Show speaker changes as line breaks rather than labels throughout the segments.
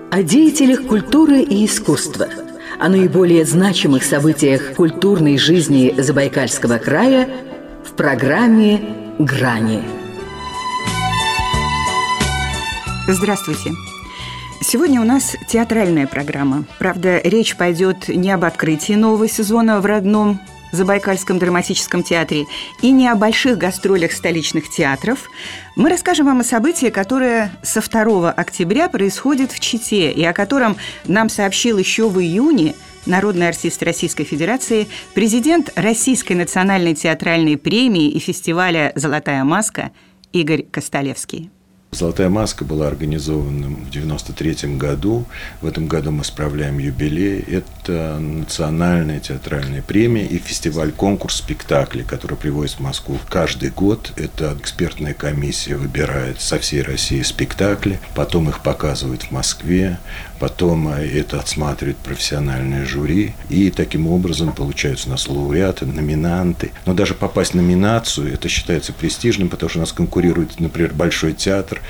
О деятелях культуры и искусства, о наиболее значимых событиях культурной жизни Забайкальского края в программе «Грани».
Здравствуйте. Сегодня у нас театральная программа. Правда, речь пойдет не об открытии нового сезона в родном Забайкальском драматическом театре и не о больших гастролях столичных театров. Мы расскажем вам о событии, которое со 2 октября происходит в Чите, и о котором нам сообщил еще в июне народный артист Российской Федерации, президент Российской национальной театральной премии и фестиваля «Золотая маска» Игорь Костолевский.
«Золотая маска» была организована в 1993 году. В этом году мы справляем юбилей. Это национальная театральная премия и фестиваль-конкурс спектаклей, который приводится в Москву каждый год. Это экспертная комиссия выбирает со всей России спектакли, потом их показывают в Москве, потом это отсматривает профессиональное жюри. И таким образом получаются у нас лауреаты, номинанты. Но даже попасть в номинацию, это считается престижным, потому что у нас конкурирует, например, Большой театр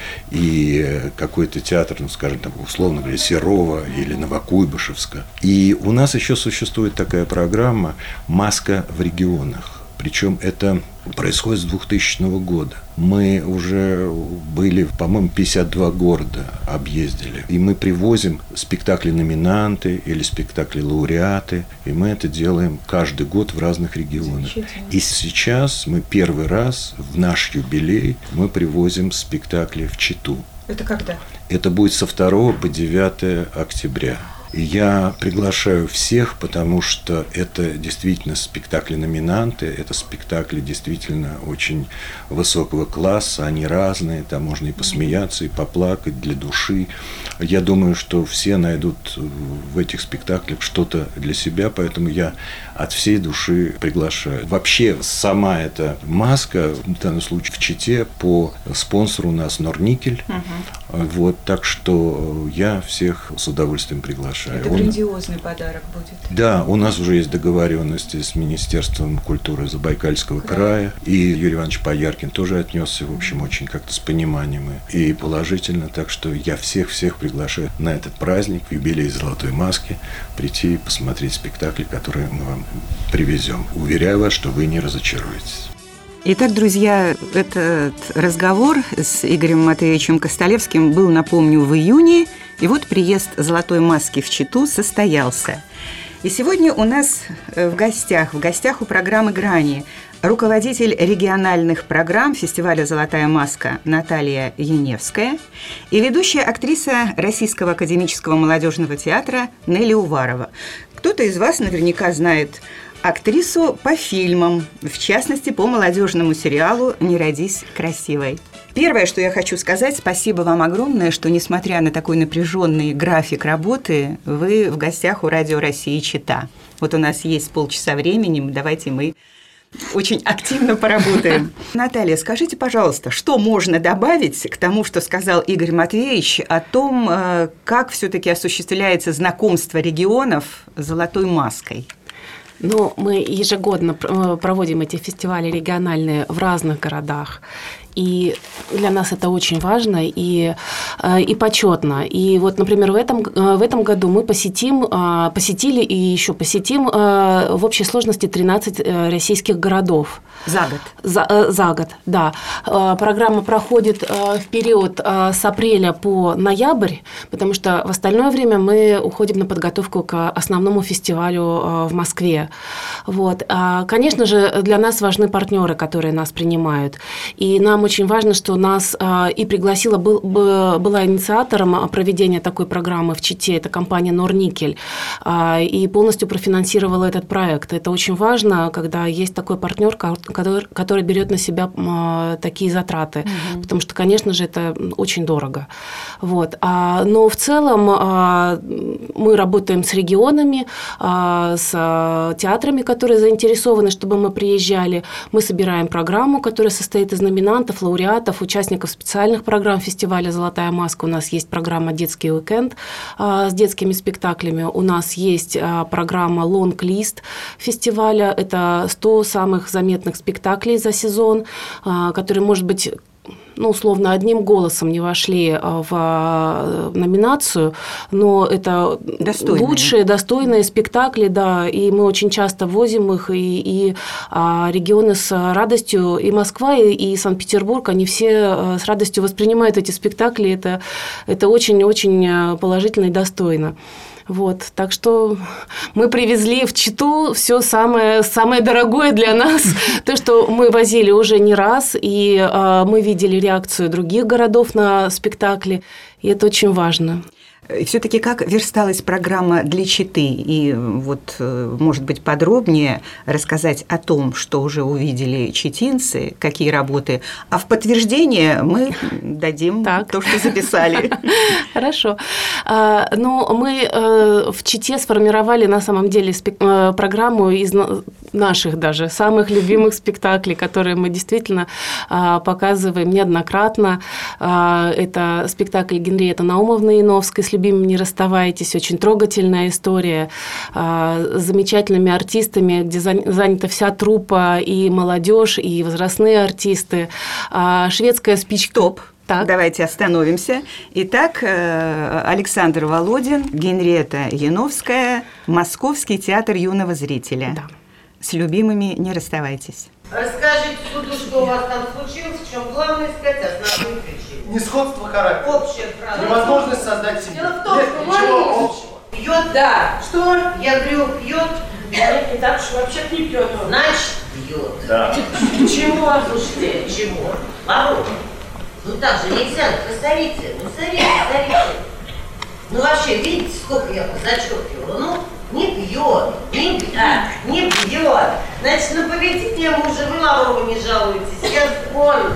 и какой-то театр, ну, скажем, там, условно говоря, Серова или Новокуйбышевска. И у нас еще существует такая программа «Маска в регионах». Причем это происходит с 2000 года. Мы уже были, по-моему, 52 города объездили. И мы привозим спектакли-номинанты или спектакли-лауреаты. И мы это делаем каждый год в разных регионах. И сейчас мы первый раз в наш юбилей мы привозим спектакли в Читу.
Это когда? Это
будет со 2 по 9 октября. И я приглашаю всех, потому что это действительно спектакли-номинанты, это спектакли действительно очень высокого класса, они разные, там можно и посмеяться, и поплакать для души. Я думаю, что все найдут в этих спектаклях что-то для себя, поэтому я от всей души приглашаю. Вообще, сама эта маска, в данном случае в Чите, по спонсору у нас Норникель. Вот, так что я всех с удовольствием приглашаю.
Это грандиозный подарок будет.
Да, у нас уже есть договоренности с Министерством культуры Забайкальского края. И Юрий Иванович Пояркин тоже отнесся, в общем, очень как-то с пониманием и положительно. Так что я всех приглашаю на этот праздник, юбилей Золотой маски, прийти и посмотреть спектакли, которые мы вам привезем. Уверяю вас, что вы не разочаруетесь.
Итак, друзья, этот разговор с Игорем Матвеевичем Костолевским был, напомню, в июне. И вот приезд «Золотой маски» в Читу состоялся. И сегодня у нас в гостях у программы «Грани» руководитель региональных программ фестиваля «Золотая маска» Наталья Яневская и ведущая актриса Российского академического молодежного театра Нелли Уварова. Кто-то из вас наверняка знает актрису по фильмам, в частности, по молодежному сериалу «Не родись красивой». Первое, что я хочу сказать, спасибо вам огромное, что, несмотря на такой напряженный график работы, вы в гостях у Радио России Чита. Вот у нас есть полчаса времени, давайте мы очень активно поработаем. Наталья, скажите, пожалуйста, что можно добавить к тому, что сказал Игорь Матвеевич о том, как все-таки осуществляется знакомство регионов с «Золотой маской»?
Ну, мы ежегодно проводим эти фестивали региональные в разных городах. И для нас это очень важно и почетно. И вот, например, в этом году мы посетили и еще посетим в общей сложности 13 российских городов.
За год?
За год, да. Программа проходит в период с апреля по ноябрь, потому что в остальное время мы уходим на подготовку к основному фестивалю в Москве. Вот. Конечно же, для нас важны партнеры, которые нас принимают. И нам очень важно, что нас и была инициатором проведения такой программы в Чите, это компания Норникель, и полностью профинансировала этот проект. Это очень важно, когда есть такой партнер, который берет на себя такие затраты, потому что, конечно же, это очень дорого. Вот. Но в целом мы работаем с регионами, с театрами, которые заинтересованы, чтобы мы приезжали. Мы собираем программу, которая состоит из номинантов, лауреатов, участников специальных программ фестиваля «Золотая маска». У нас есть программа «Детский уикенд» с детскими спектаклями. У нас есть программа «Лонг-лист» фестиваля. Это 100 самых заметных спектаклей за сезон, которые, может быть, условно, одним голосом не вошли в номинацию, но это лучшие, достойные спектакли, да, и мы очень часто возим их, и регионы с радостью, и Москва, и Санкт-Петербург, они все с радостью воспринимают эти спектакли, это очень-очень положительно и достойно. Вот, так что мы привезли в Читу все самое дорогое для нас, то, что мы возили уже не раз, и мы видели реакцию других городов на спектакли, и это очень важно.
Все-таки как версталась программа для Читы? И вот, может быть, подробнее рассказать о том, что уже увидели читинцы, какие работы, а в подтверждение мы дадим то, что записали.
Хорошо. Ну, мы в Чите сформировали на самом деле программу из наших даже самых любимых спектаклей, которые мы действительно показываем неоднократно. Это спектакль Генриетты Наумовны Яновской «С любимым не расставайтесь», очень трогательная история с замечательными артистами, где занята вся труппа, и молодежь, и возрастные артисты. Шведская спичка.
Стоп. Так. Давайте остановимся. Итак, Александр Володин, Генриетта Яновская, Московский театр юного зрителя.
Да.
С любимыми не расставайтесь.
Расскажите суду, что у вас там случилось, в чем главное сказать основную причину.
Несходство характера.
Общая фраза.
Невозможность создать семью.
Дело в том,
Нет
что
ничего общего.
Пьет, да. Что? Я говорю, пьет.
Нет, не так уж вообще не пьет.
Значит, пьет.
Да.
Чего?
Слушайте, чего? Ворот. Ну так же нельзя, посмотрите. Ну смотрите. Ну вообще, видите, сколько я позачеркивала? Ну, не пьет, не пьет. Значит, на поведение мужа вы, Лаврова, не жалуетесь. Он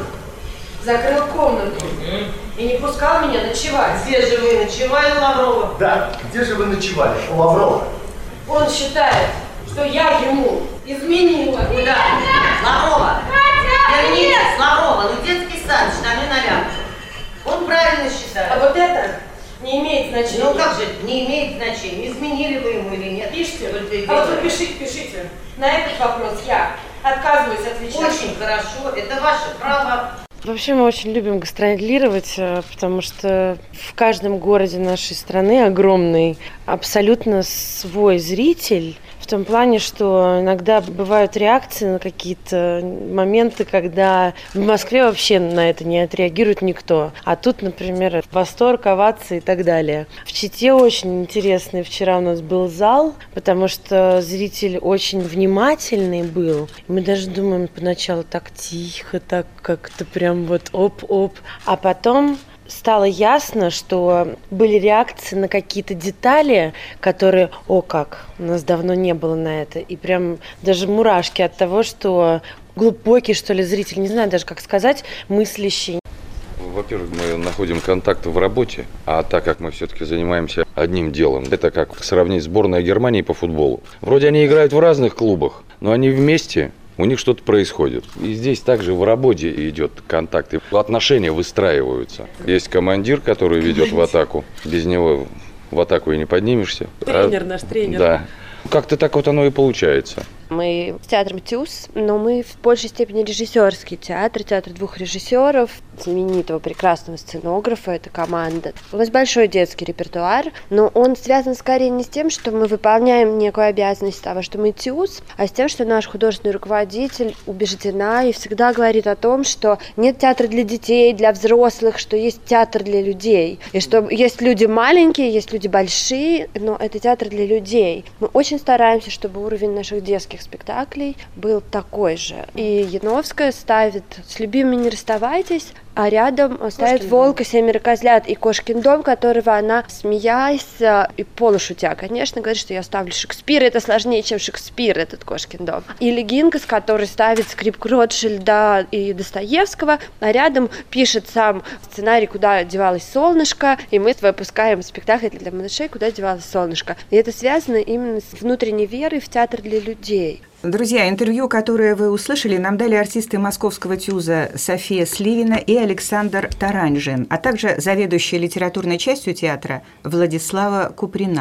Закрыл комнату и не пускал меня ночевать.
Где же вы ночевали, Лаврова?
Да, где же вы ночевали, у Лаврова?
Он считает, что я ему изменила.
Куда? Лаврова! Вернитесь, Лаврова, ну детский сад, штаны на лямку. Он правильно считает.
А вот это не имеет значения.
Ну как же это не имеет значения? Изменили вы ему или нет?
Пишите.
А
А вот вы пишите. На этот вопрос я отказываюсь отвечать.
Очень хорошо, это ваше право.
Вообще мы очень любим гастролировать, потому что в каждом городе нашей страны огромный абсолютно свой зритель. В том плане, что иногда бывают реакции на какие-то моменты, когда в Москве вообще на это не отреагирует никто. А тут, например, восторг, овации и так далее. В Чите очень интересный вчера у нас был зал, потому что зритель очень внимательный был. Мы даже думаем поначалу так тихо, так как-то прям вот оп-оп. А потом стало ясно, что были реакции на какие-то детали, которые, у нас давно не было на это. И прям даже мурашки от того, что глубокий, что ли, зритель, не знаю даже, как сказать, мыслящий.
Во-первых, мы находим контакты в работе, а так как мы все-таки занимаемся одним делом, это как сравнить сборную Германии по футболу. Вроде они играют в разных клубах, но они вместе, у них что-то происходит. И здесь также в работе идет контакт, и отношения выстраиваются. Есть командир, который ведет в атаку, без него в атаку и не поднимешься.
Наш тренер.
Да. Как-то так вот оно и получается.
Мы с театром ТЮЗ, но мы в большей степени режиссерский театр двух режиссеров, знаменитого прекрасного сценографа, это команда. У нас большой детский репертуар, но он связан скорее не с тем, что мы выполняем некую обязанность того, что мы ТЮЗ, а с тем, что наш художественный руководитель убеждена и всегда говорит о том, что нет театра для детей, для взрослых, что есть театр для людей, и что есть люди маленькие, есть люди большие, но это театр для людей. Мы очень стараемся, чтобы уровень наших детских спектаклей был такой же. И Яновская ставит «С любимыми не расставайтесь», а рядом ставит «Волк и 7 козлят» и «Кошкин дом», которого она, смеясь и полушутя, конечно, говорит, что я ставлю Шекспира, это сложнее, чем Шекспир, этот «Кошкин дом». Или Гинкас, который ставит скрипку Ротшильда и Достоевского, а рядом пишет сам сценарий «Куда девалось солнышко», и мы выпускаем спектакль для малышей «Куда девалось солнышко». И это связано именно с внутренней верой в театр для людей.
Друзья, интервью, которое вы услышали, нам дали артисты Московского ТЮЗа София Сливина и Александр Таранжин, а также заведующая литературной частью театра Владислава Куприна.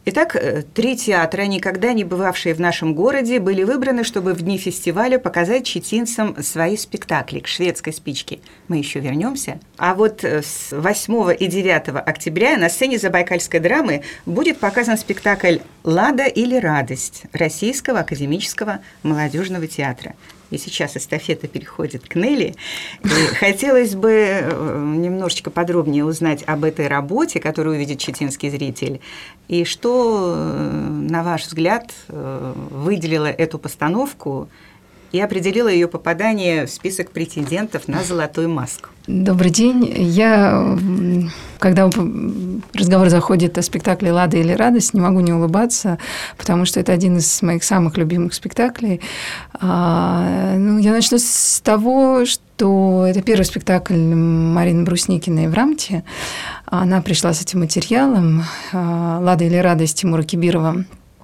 Итак, 3 театра, никогда не бывавшие в нашем городе, были выбраны, чтобы в дни фестиваля показать читинцам свои спектакли «К шведской спичке». Мы еще вернемся. А вот с 8 и 9 октября на сцене Забайкальской драмы будет показан спектакль «Лада или радость» Российского академического молодежного театра. И сейчас эстафета переходит к Нелли. И хотелось бы немножечко подробнее узнать об этой работе, которую увидит читинский зритель, и что, на ваш взгляд, выделило эту постановку и определила ее попадание в список претендентов на «Золотую маску».
Добрый день. Когда разговор заходит о спектакле «Лада или радость», не могу не улыбаться, потому что это один из моих самых любимых спектаклей. Я начну с того, что это первый спектакль Марины Брусникиной в Рамте. Она пришла с этим материалом «Лада или радость» Тимура Кибирова.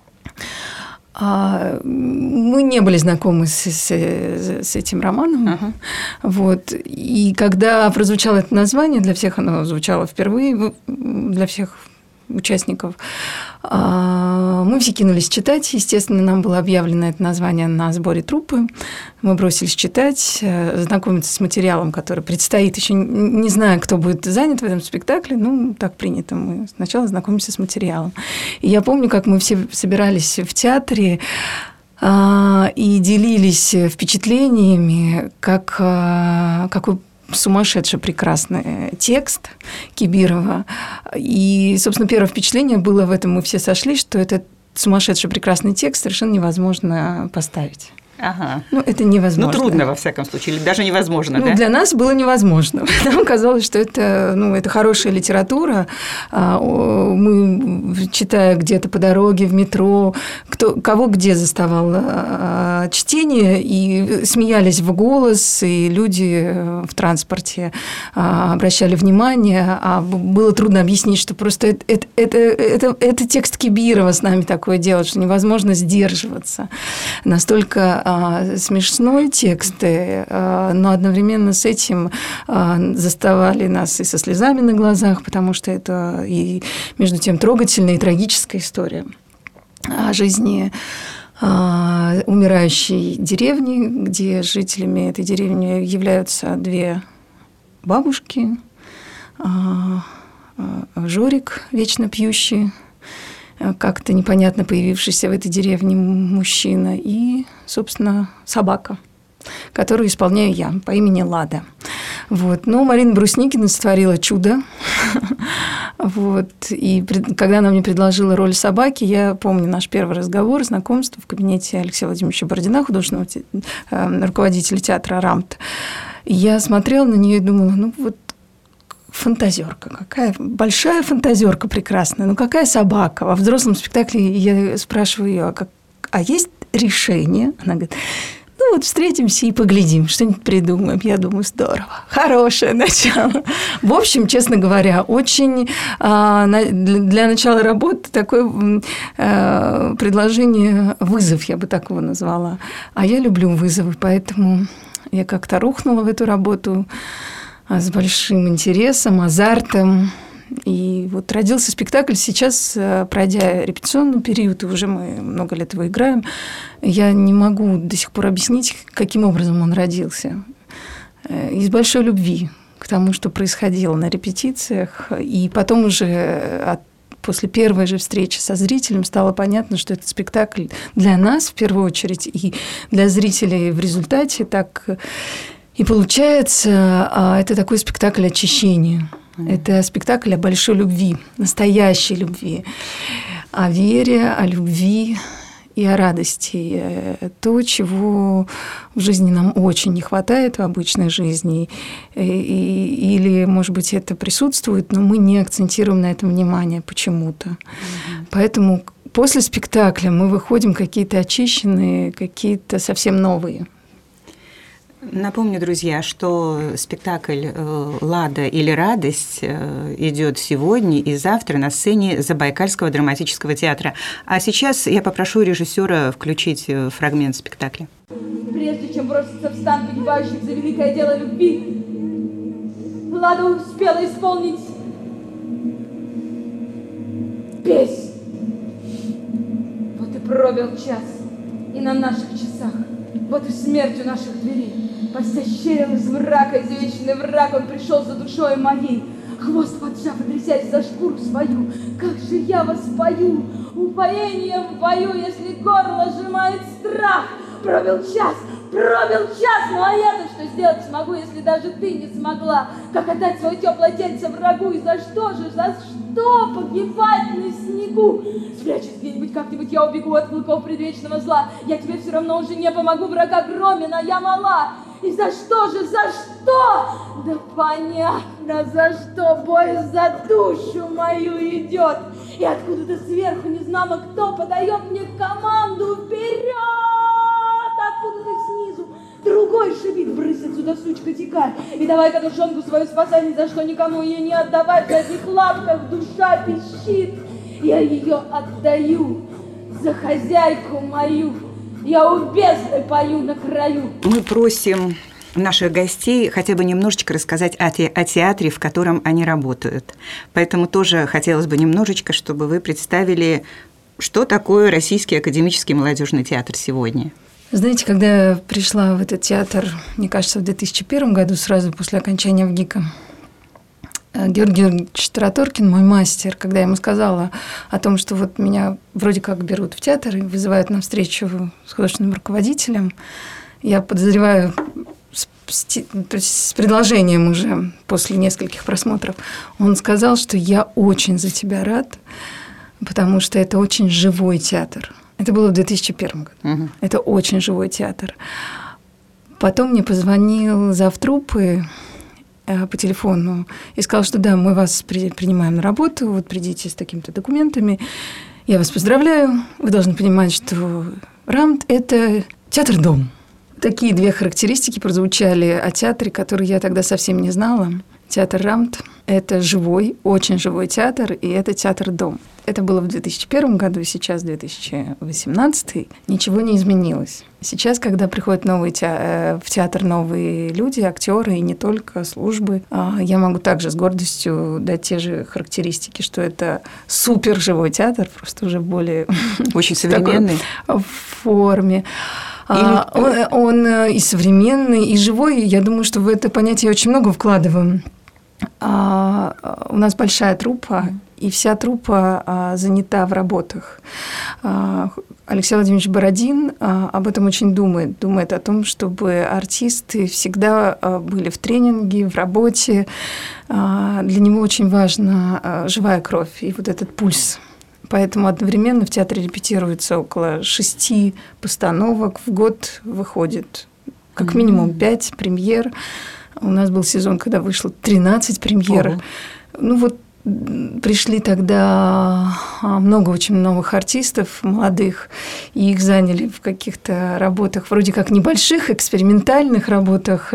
Мы не были знакомы с этим романом. Вот. И когда прозвучало это название, для всех оно звучало впервые, для всех участников, мы все кинулись читать. Естественно, нам было объявлено это название на сборе труппы. Мы бросились читать, знакомиться с материалом, который предстоит. Еще не знаю, кто будет занят в этом спектакле. Так принято. Мы сначала знакомимся с материалом. И я помню, как мы все собирались в театре и делились впечатлениями, какой сумасшедший прекрасный текст Кибирова. И, собственно, первое впечатление было в этом, мы все сошлись, что этот сумасшедший прекрасный текст совершенно невозможно поставить.
Ага.
Это невозможно.
Трудно, во всяком случае, или даже невозможно, да?
Для нас было невозможно. Нам казалось, что это хорошая литература. Мы, читая где-то по дороге, в метро, кого где заставал чтение, и смеялись в голос, и люди в транспорте обращали внимание, а было трудно объяснить, что просто это текст Кибирова с нами такое делает, что невозможно сдерживаться. Настолько смешной тексты, но одновременно с этим заставали нас и со слезами на глазах, потому что это и, между тем, трогательная и трагическая история о жизни умирающей деревни, где жителями этой деревни являются 2 бабушки, Жорик, вечно пьющий, как-то непонятно появившийся в этой деревне мужчина, и, собственно, собака, которую исполняю я по имени Лада. Вот. Но Марина Брусникина сотворила чудо. Вот. И когда она мне предложила роль собаки, я помню наш первый разговор, знакомство в кабинете Алексея Владимировича Бородина, художественного руководителя театра «Рамт». Я смотрела на нее и думала, фантазерка, какая большая фантазерка прекрасная, какая собака. Во взрослом спектакле я спрашиваю ее, а есть решение? Она говорит, встретимся и поглядим, что-нибудь придумаем. Я думаю, здорово, хорошее начало. В общем, честно говоря, очень для начала работы такое предложение вызов, я бы так его назвала. А я люблю вызовы, поэтому я как-то рухнула в эту работу с большим интересом, азартом. И родился спектакль. Сейчас, пройдя репетиционный период, и уже мы много лет его играем, я не могу до сих пор объяснить, каким образом он родился. Из большой любви к тому, что происходило на репетициях. И потом уже после первой же встречи со зрителем стало понятно, что этот спектакль для нас, в первую очередь, и для зрителей в результате так и получается, это такой спектакль очищения. Это спектакль о большой любви, настоящей любви, о вере, о любви и о радости. То, чего в жизни нам очень не хватает в обычной жизни. Или, может быть, это присутствует, но мы не акцентируем на этом внимание почему-то. Поэтому после спектакля мы выходим какие-то очищенные, какие-то совсем новые.
Напомню, друзья, что спектакль «Лада или радость» идет сегодня и завтра на сцене Забайкальского драматического театра. А сейчас я попрошу режиссера включить фрагмент спектакля.
Прежде чем броситься в стан погибающих за великое дело любви, Лада успела исполнить песнь. Пробил час, и на наших часах вот и смерть у наших дверей. Постящерил из мрака, извечный враг, он пришел за душой моей. Хвост поджав и трясясь за шкуру свою, как же я вас пою, упоением пою, если горло сжимает страх. Пробил час, ну а я-то что сделать смогу, если даже ты не смогла? Как отдать свое теплое тельце врагу, и за что погибать на снегу? Спрячусь где-нибудь, как-нибудь я убегу от клыков предвечного зла. Я тебе все равно уже не помогу, врага громен, а я мала. И за что же, за что? Да понятно, за что бой за душу мою идет. И откуда-то сверху незнамо кто подает мне команду вперед. Откуда-то снизу другой шипит: брысь отсюда, сучка, текай. И давай-ка душонку свою спасай, ни за что никому ее не отдавай. В этих лапках душа пищит, я ее отдаю за хозяйку мою. Я у бездны пою на краю.
Мы просим наших гостей хотя бы немножечко рассказать о театре, в котором они работают. Поэтому тоже хотелось бы немножечко, чтобы вы представили, что такое Российский академический молодежный театр сегодня.
Знаете, когда я пришла в этот театр, мне кажется, в 2001 году, сразу после окончания ВГИКа, Георгий Георгиевич Тараторкин, мой мастер, когда я ему сказала о том, что вот меня вроде как берут в театр и вызывают на встречу с художественным руководителем, я подозреваю, то есть с предложением уже после нескольких просмотров, он сказал, что я очень за тебя рад, потому что это очень живой театр. Это было в 2001 году. Угу. Это очень живой театр. Потом мне позвонил завтруппы по телефону и сказал, что да, мы вас принимаем на работу, вот придите с такими-то документами. Я вас поздравляю. Вы должны понимать, что РАМТ – это театр-дом. Такие две характеристики прозвучали о театре, который я тогда совсем не знала. Театр РАМТ – это живой, очень живой театр, и это театр-дом. Это было в 2001 году, сейчас 2018. Ничего не изменилось. Сейчас, когда приходят в театр новые люди, актеры и не только службы, я могу также с гордостью дать те же характеристики, что это супер живой театр, просто уже более
очень современный
в форме. Он и современный, и живой. Я думаю, что в это понятие очень много вкладываем. У нас большая труппа, и вся труппа занята в работах. Алексей Владимирович Бородин об этом очень думает о том, чтобы артисты всегда были в тренинге, в работе. Для него очень важна живая кровь и вот этот пульс. Поэтому одновременно в театре репетируется около 6 постановок. В год выходит как минимум 5 премьер. У нас был сезон, когда вышло 13 премьер. Ну вот пришли тогда очень новых артистов, молодых, и их заняли в каких-то работах, вроде как небольших, экспериментальных работах.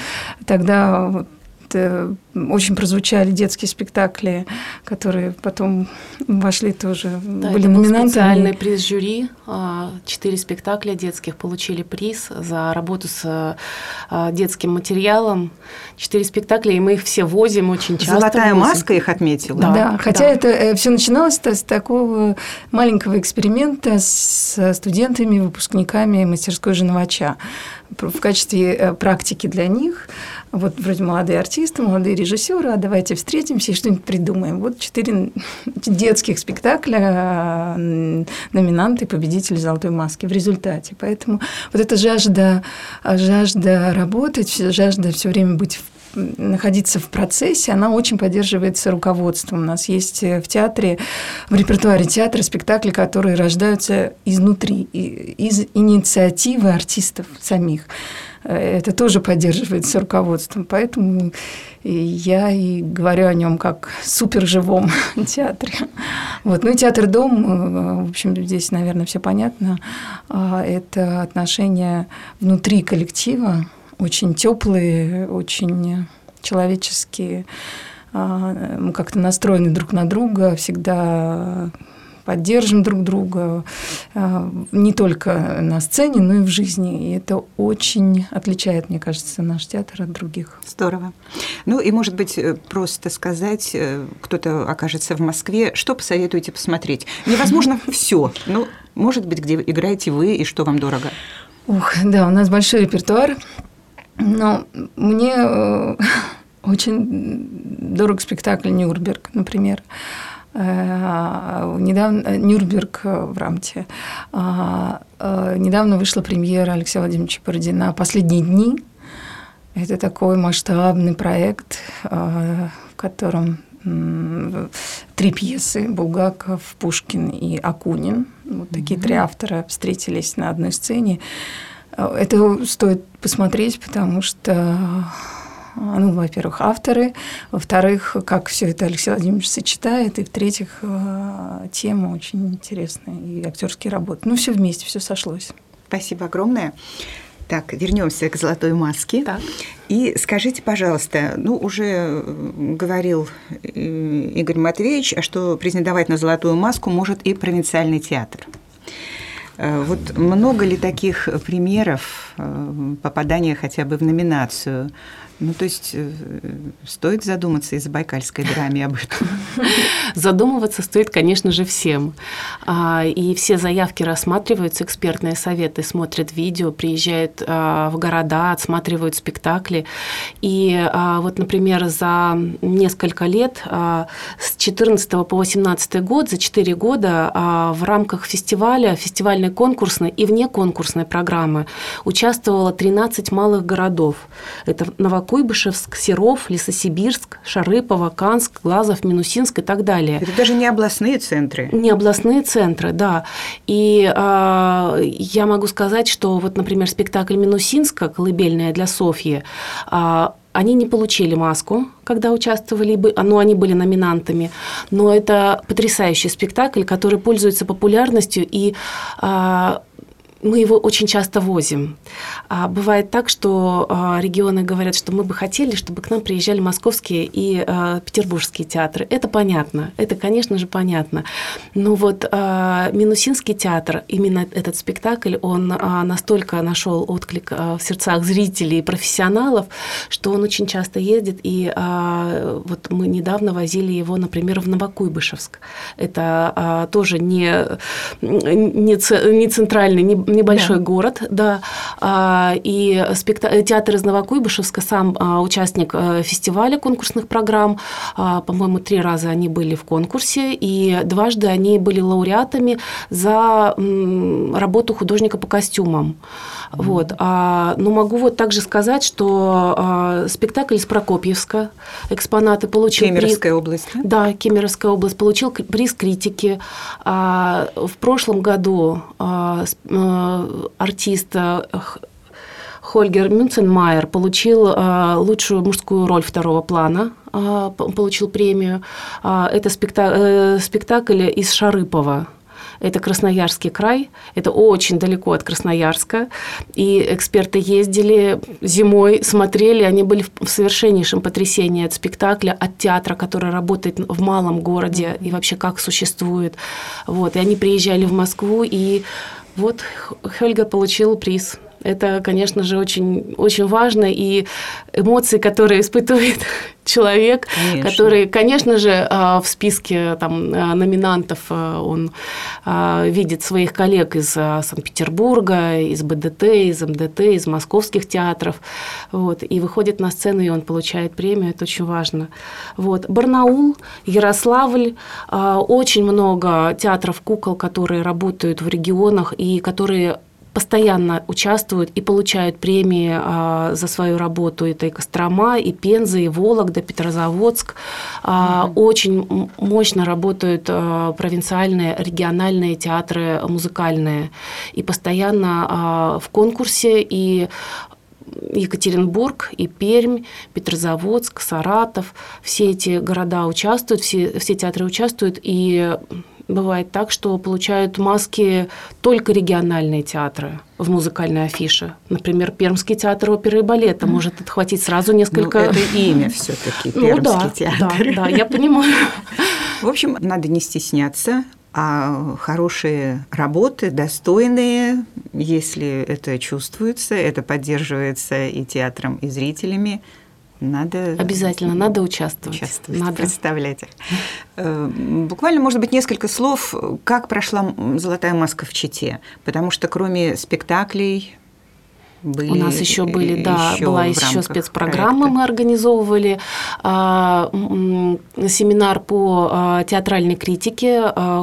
Тогда очень прозвучали детские спектакли, которые потом вошли тоже,
да,
были
это был
номинантами.
Специальный приз жюри. 4 спектакля детских получили приз за работу с детским материалом. 4 спектакля, и мы их все возим очень часто.
«Золотая маска» их отметила.
Да, хотя это все начиналось с такого маленького эксперимента с студентами, выпускниками мастерской Женовача в качестве практики для них. Вот вроде молодые артисты, молодые режиссеры, а давайте встретимся и что-нибудь придумаем. Вот 4 детских спектакля, номинанты, победители «Золотой маски» в результате. Поэтому вот эта жажда работать, жажда все время находиться в процессе, она очень поддерживается руководством. У нас есть в театре, в репертуаре театра спектакли, которые рождаются изнутри, из инициативы артистов самих. Это тоже поддерживается руководством. Поэтому я и говорю о нем как суперживом театре. Вот. Ну и театр-дом, в общем, здесь, наверное, все понятно. Это отношения внутри коллектива, очень теплые, очень человеческие. Мы как-то настроены друг на друга, всегда поддержим друг друга не только на сцене, но и в жизни. И это очень отличает, мне кажется, наш театр от других.
Здорово. Ну и, может быть, просто сказать, кто-то окажется в Москве, что посоветуете посмотреть? Невозможно все, но может быть, где играете вы и что вам дорого?
Ух, да, у нас большой репертуар, но мне очень дорог спектакль «Нюрнберг», например. Недавно Нюрнберг в Рамте. Недавно вышла премьера Алексея Владимировича Бородина «Последние дни». Это такой масштабный проект, в котором 3 пьесы: Булгаков, Пушкин и Акунин. Вот такие 3 автора встретились на одной сцене. Это стоит посмотреть, потому что, ну, во-первых, авторы, во-вторых, как все это Алексей Владимирович сочетает, и в-третьих, тема очень интересная, и актерские работы. Ну, все вместе, все сошлось.
Спасибо огромное. Так, вернемся к «Золотой маске».
Так.
И скажите, пожалуйста, ну, уже говорил Игорь Матвеевич, что претендовать на «Золотую маску» может и провинциальный театр. Вот много ли таких примеров попадания хотя бы в номинацию? Ну, то есть стоит задуматься и забайкальской драме об этом?
Задумываться стоит, конечно же, всем. И все заявки рассматриваются, экспертные советы смотрят видео, приезжают в города, отсматривают спектакли. И вот, например, за несколько лет, с 2014 по 2018 год, за 4 года в рамках фестиваля, фестивальной конкурсной и внеконкурсной программы участвовало 13 малых городов. Это Новокуйбышевск, Серов, Лесосибирск, Шарыпово, Канск, Глазов, Минусинск и так далее.
Это даже не областные центры.
Не областные центры, да. И я могу сказать, что вот, например, спектакль Минусинска «Колыбельная для Софьи», они не получили маску, когда участвовали, но они были номинантами. Но это потрясающий спектакль, который пользуется популярностью, и мы его очень часто возим. Бывает так, что регионы говорят, что мы бы хотели, чтобы к нам приезжали московские и петербургские театры. Это понятно, это, конечно же, понятно. Но вот Минусинский театр, именно этот спектакль, он настолько нашел отклик в сердцах зрителей и профессионалов, что он очень часто ездит. И вот мы недавно возили его, например, в Новокуйбышевск. Это тоже не центральный, небольшой город, да, и театр из Новокуйбышевска сам участник фестиваля конкурсных программ, по-моему, 3 раза они были в конкурсе, и дважды они были лауреатами за работу художника по костюмам. Вот. Но могу вот также сказать, что спектакль из Прокопьевска, экспонаты получил
Кемеровская область, да?
Да, Кемеровская область, получил приз критики. В прошлом году артист Хольгер Мюнценмайер получил лучшую мужскую роль 2-го плана, получил премию. Это спектакль из Шарыпова. Это Красноярский край, это очень далеко от Красноярска, и эксперты ездили зимой, смотрели, они были в совершеннейшем потрясении от спектакля, от театра, который работает в малом городе, и вообще как существует. Вот, и они приезжали в Москву, и вот Хельга получил приз. Это, конечно же, очень, очень важно, и эмоции, которые испытывает человек, конечно. Который, конечно же, в списке там, номинантов он видит своих коллег из Санкт-Петербурга, из БДТ, из МДТ, из московских театров, вот, и выходит на сцену, и он получает премию, это очень важно. Вот. Барнаул, Ярославль, очень много театров кукол, которые работают в регионах и которые постоянно участвуют и получают премии за свою работу. Это и Кострома, и Пенза, и Вологда, Петрозаводск. Очень мощно работают провинциальные, региональные театры музыкальные. И постоянно в конкурсе и Екатеринбург, и Пермь, Петрозаводск, Саратов. Все эти города участвуют, все театры участвуют, и бывает так, что получают маски только региональные театры в музыкальной афише. Например, Пермский театр оперы и балета может отхватить сразу несколько...
Ну, это имя все-таки Пермский театр.
Да, я понимаю.
В общем, надо не стесняться, а хорошие работы, достойные, если это чувствуется, это поддерживается и театром, и зрителями, Надо
обязательно, надо участвовать. Надо
представлять их. Буквально, может быть, несколько слов, как прошла «Золотая маска» в Чите, потому что кроме спектаклей были,
у нас еще были, была еще спецпрограмма,
проекта.
мы организовывали семинар по театральной критике,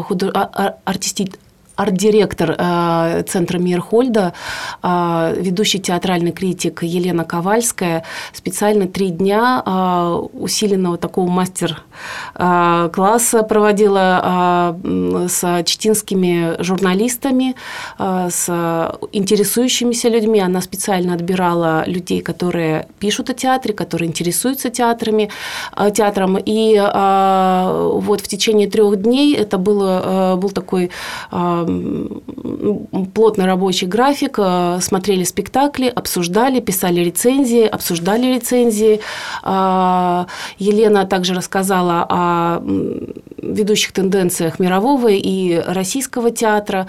арт-директор Центра Мейерхольда, ведущий театральный критик Елена Ковальская, специально 3 дня усиленного такого мастер-класса проводила с читинскими журналистами, с интересующимися людьми. Она специально отбирала людей, которые пишут о театре, которые интересуются театром. И вот в течение 3 дней это был такой плотный рабочий график, смотрели спектакли, обсуждали, писали рецензии, обсуждали рецензии. Елена также рассказала о ведущих тенденциях мирового и российского театра.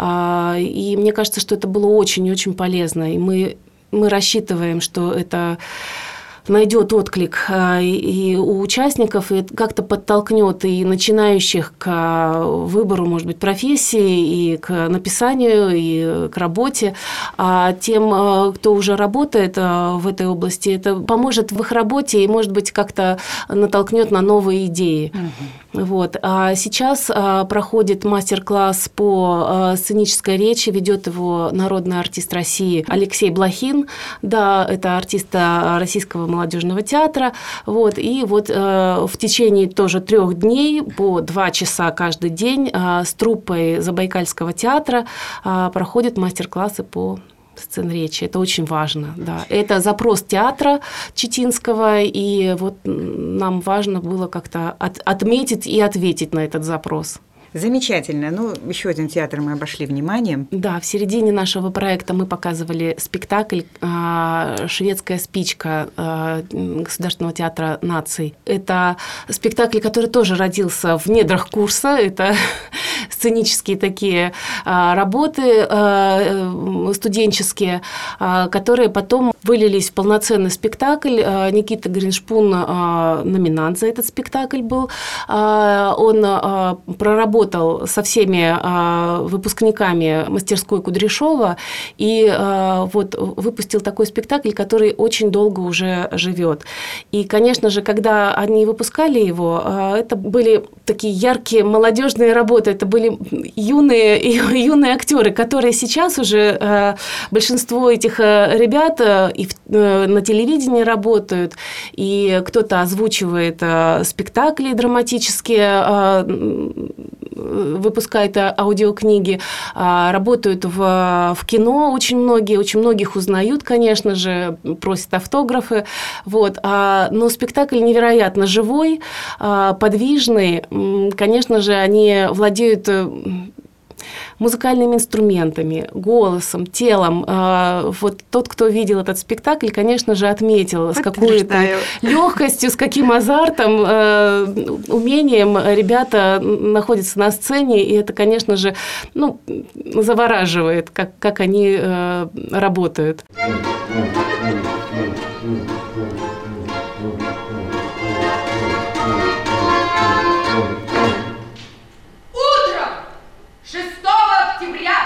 И мне кажется, что это было очень-очень полезно. И мы рассчитываем, что это найдет отклик и у участников, и как-то подтолкнет и начинающих к выбору, может быть, профессии, и к написанию, и к работе. А тем, кто уже работает в этой области, это поможет в их работе и, может быть, как-то натолкнет на новые идеи. Вот. А сейчас проходит мастер-класс по сценической речи, ведет его народный артист России Алексей Блохин. Да, это артист Российского молодежного театра. Вот. И вот в течение тоже 3 дней по 2 часа каждый день с труппой Забайкальского театра проходят мастер-классы по сценречи. Это очень важно. Да. Это запрос театра читинского, и вот нам важно было как-то отметить и ответить на этот запрос.
Замечательно. Ну, еще один театр мы обошли вниманием.
Да, в середине нашего проекта мы показывали спектакль «Шведская спичка» Государственного театра наций. Это спектакль, который тоже родился в недрах курса. Это сценические такие работы студенческие, которые потом вылились в полноценный спектакль. Никита Гриншпун номинант за этот спектакль был. Он проработал со всеми выпускниками мастерской Кудряшова и вот выпустил такой спектакль, который очень долго уже живет. И, конечно же, когда они выпускали его, это были такие яркие молодежные работы, это были юные актеры, которые сейчас уже большинство этих ребят и на телевидении работают, и кто-то озвучивает спектакли драматические, выпускают аудиокниги, работают в кино очень многих узнают, конечно же, просят автографы. Вот. Но спектакль невероятно живой, подвижный. Конечно же, они владеют музыкальными инструментами, голосом, телом. Вот тот, кто видел этот спектакль, конечно же, отметил, с какой-то легкостью, с каким азартом, умением ребята находятся на сцене, и это, конечно же, завораживает, как они работают.
Октября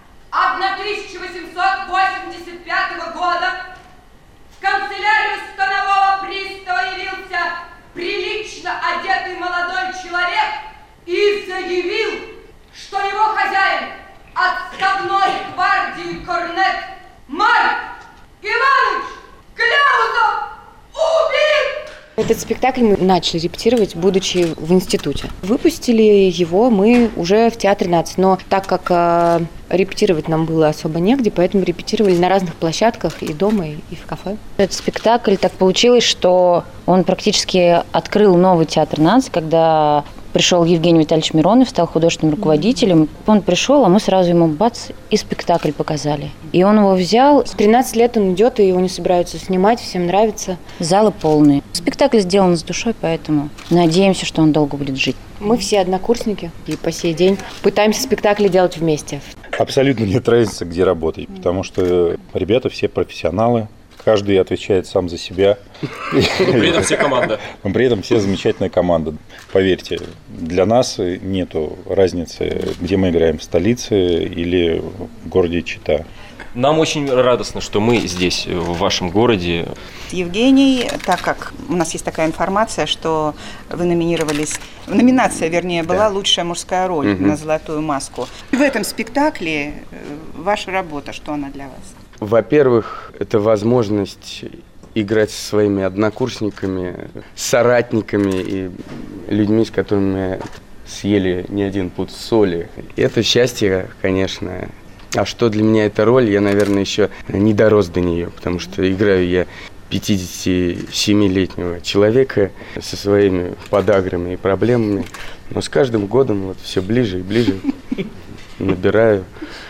1885 года в канцелярию станового пристава явился прилично одетый молодой человек и заявил, что его хозяин, отставной гвардии корнет Марк Иванович Кляузов, убит!
Этот спектакль мы начали репетировать, будучи в институте. Выпустили его мы уже в Театре наций, но так как репетировать нам было особо негде, поэтому репетировали на разных площадках и дома, и в кафе.
Этот спектакль так получилось, что он практически открыл новый Театр наций, когда пришел Евгений Витальевич Миронов, стал художественным руководителем. Он пришел, а мы сразу ему бац, и спектакль показали. И он его взял.
С 13 лет он идет, и его не собираются снимать, всем нравится.
Залы полные. Спектакль сделан с душой, поэтому надеемся, что он долго будет жить.
Мы все однокурсники, и по сей день пытаемся спектакли делать вместе.
Абсолютно нет разницы, где работать, потому что ребята все профессионалы, каждый отвечает сам за себя.
При этом все команда.
При этом все замечательная команда. Поверьте, для нас нету разницы, где мы играем, в столице или в городе Чита.
Нам очень радостно, что мы здесь, в вашем городе.
Евгений, так как у нас есть такая информация, что вы номинировались, номинация, вернее, была «Лучшая мужская роль» на «Золотую маску». В этом спектакле ваша работа, что она для вас?
Во-первых, это возможность играть со своими однокурсниками, соратниками и людьми, с которыми мы съели не один пуд соли. И это счастье, конечно. А что для меня эта роль, я, наверное, еще не дорос до нее, потому что играю я 57-летнего человека со своими подаграми и проблемами, но с каждым годом вот все ближе и ближе набираю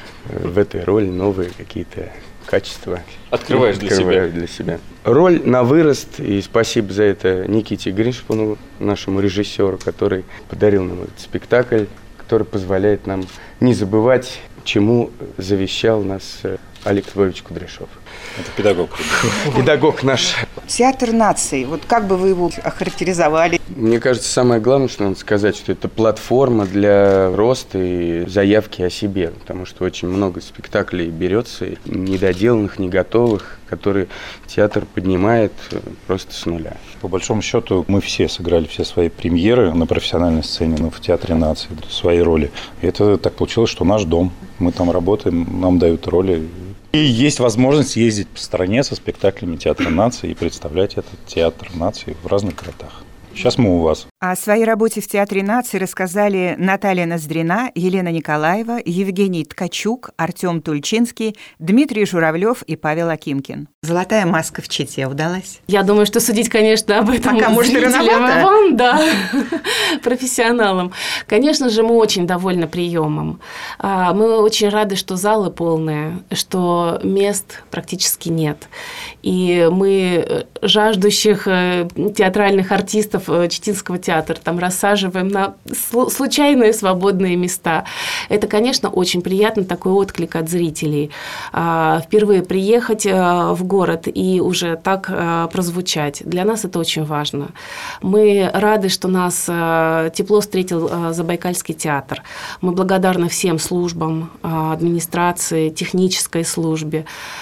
в этой роли новые какие-то качества.
Открываешь для
себя. Роль на вырост, и спасибо за это Никите Гриншпану, нашему режиссеру, который подарил нам этот спектакль, который позволяет нам не забывать, чему завещал нас Олег Львович Кудряшов.
Это педагог.
Педагог наш.
Театр наций, вот как бы вы его охарактеризовали?
Мне кажется, самое главное, что надо сказать, что это платформа для роста и заявки о себе, потому что очень много спектаклей берется, недоделанных, не готовых, которые театр поднимает просто с нуля.
По большому счету, мы все сыграли все свои премьеры на профессиональной сцене, но в Театре наций, свои роли. И это так получилось, что наш дом. Мы там работаем, нам дают роли. И есть возможность ездить по стране со спектаклями Театра наций и представлять этот Театр наций в разных городах. Сейчас мы у вас.
О своей работе в Театре наций рассказали Наталья Ноздрина, Елена Николаева, Евгений Ткачук, Артем Тульчинский, Дмитрий Журавлев и Павел Акимкин. «Золотая маска» в Чите удалась?
Я думаю, что судить, конечно, об этом
пока, может,
зрителям, а вам, да, профессионалам. Конечно же, мы очень довольны приемом. Мы очень рады, что залы полные, что мест практически нет. И мы жаждущих театральных артистов Читинского театра там рассаживаем на случайные свободные места. Это, конечно, очень приятно, такой отклик от зрителей. Впервые приехать в город и уже так прозвучать. Для нас это очень важно. Мы рады, что нас тепло встретил Забайкальский театр. Мы благодарны всем службам, администрации, технической службе.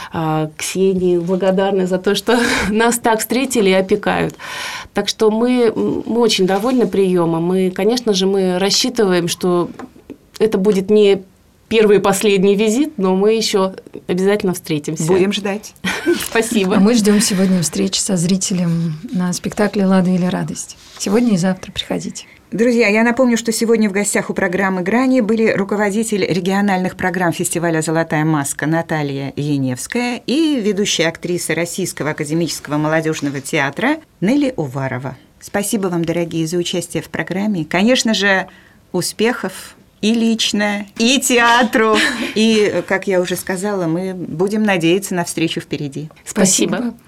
Ксении благодарны за то, что нас так встретили и опекают. Так что мы очень довольны приемом. И, конечно же, мы рассчитываем, что это будет не первый и последний визит, но мы еще обязательно встретимся.
Будем ждать.
Спасибо.
А мы ждем сегодня встречи со зрителем на спектакле «Лада или радость». Сегодня и завтра приходите.
Друзья, я напомню, что сегодня в гостях у программы «Грани» были руководитель региональных программ фестиваля «Золотая маска» Наталья Яневская и ведущая актриса Российского академического молодежного театра Нелли Уварова. Спасибо вам, дорогие, за участие в программе. Конечно же, успехов и лично, и театру. И, как я уже сказала, мы будем надеяться на встречу впереди.
Спасибо.